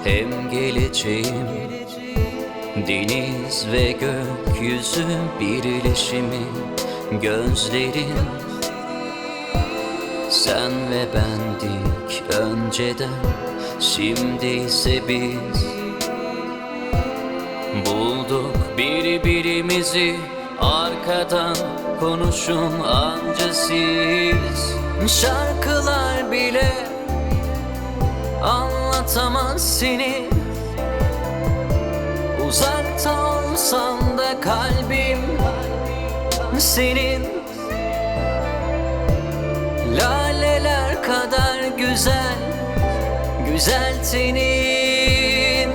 hem geleceğim. Deniz ve gökyüzü birleşimi, gözlerin sen ve bendik önceden. Şimdi ise biz bulduk birbirimizi, arkadan konuşun anca siz. Şarkılar bile anlatamaz seni, uzakta olsan da kalbim senin. Laleler kadar güzel, güzel tenin.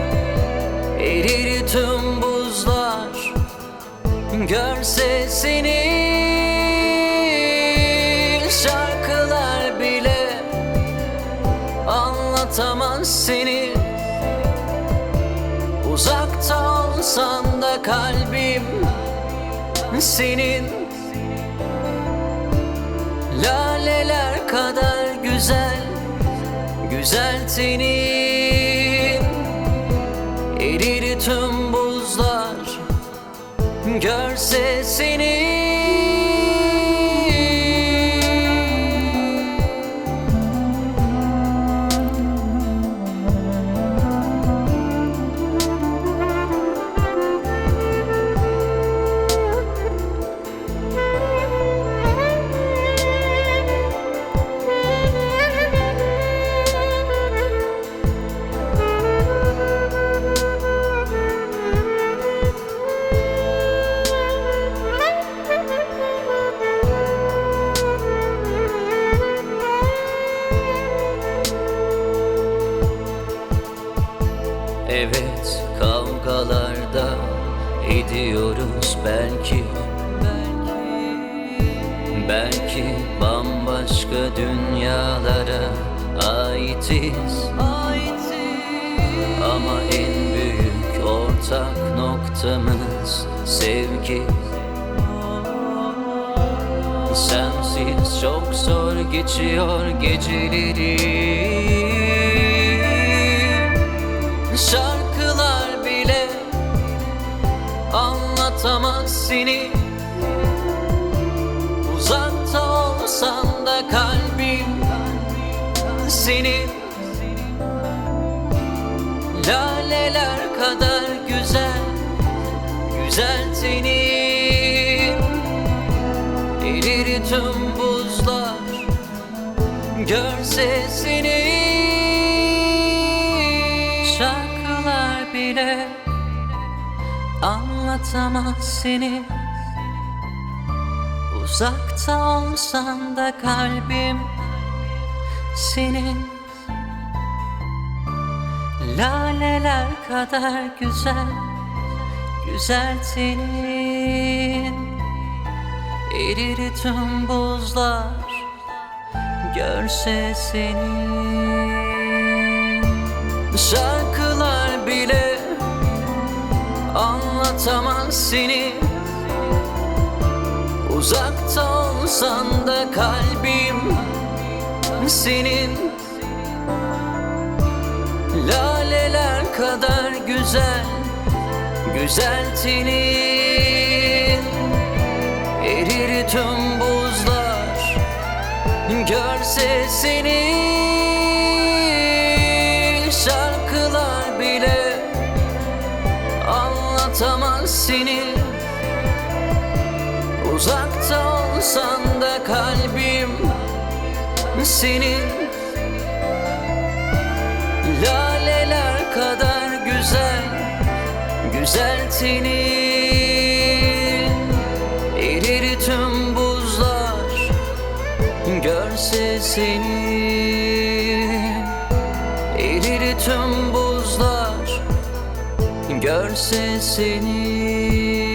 Erir tüm buzlar görse seni. Şarkılar bile anlatamaz seni, uzakta olsan da kalbim senin. Laleler kadar güzel, güzel tenin. Erir tüm buzlar görse seni. Evet, kavgalarda ediyoruz belki. Belki bambaşka dünyalara aitiz. Ama en büyük ortak noktamız sevgi. Sensiz çok zor geçiyor geceleri. Şarkılar bile anlatamaz seni, uzakta olsan da kalbim senin. Laleler kadar güzel, güzel tenin. Erir tüm buzlar görse seni. Şarkılar bile anlatamaz seni, uzakta olsan da kalbim senin. Laleler kadar güzel, güzel tenin. Erir tüm buzlar görse seni. Şarkılar bile anlatamaz seni, uzakta olsan da kalbim senin. Laleler kadar güzel, güzel tenin. Erir tüm buzlar görse seni. Şarkılar bile anlatamaz seni, uzakta olsan da kalbim senin. Laleler kadar güzel, güzel tenin. Erir tüm buzlar görse seni. Erir tüm buzlar görse seni.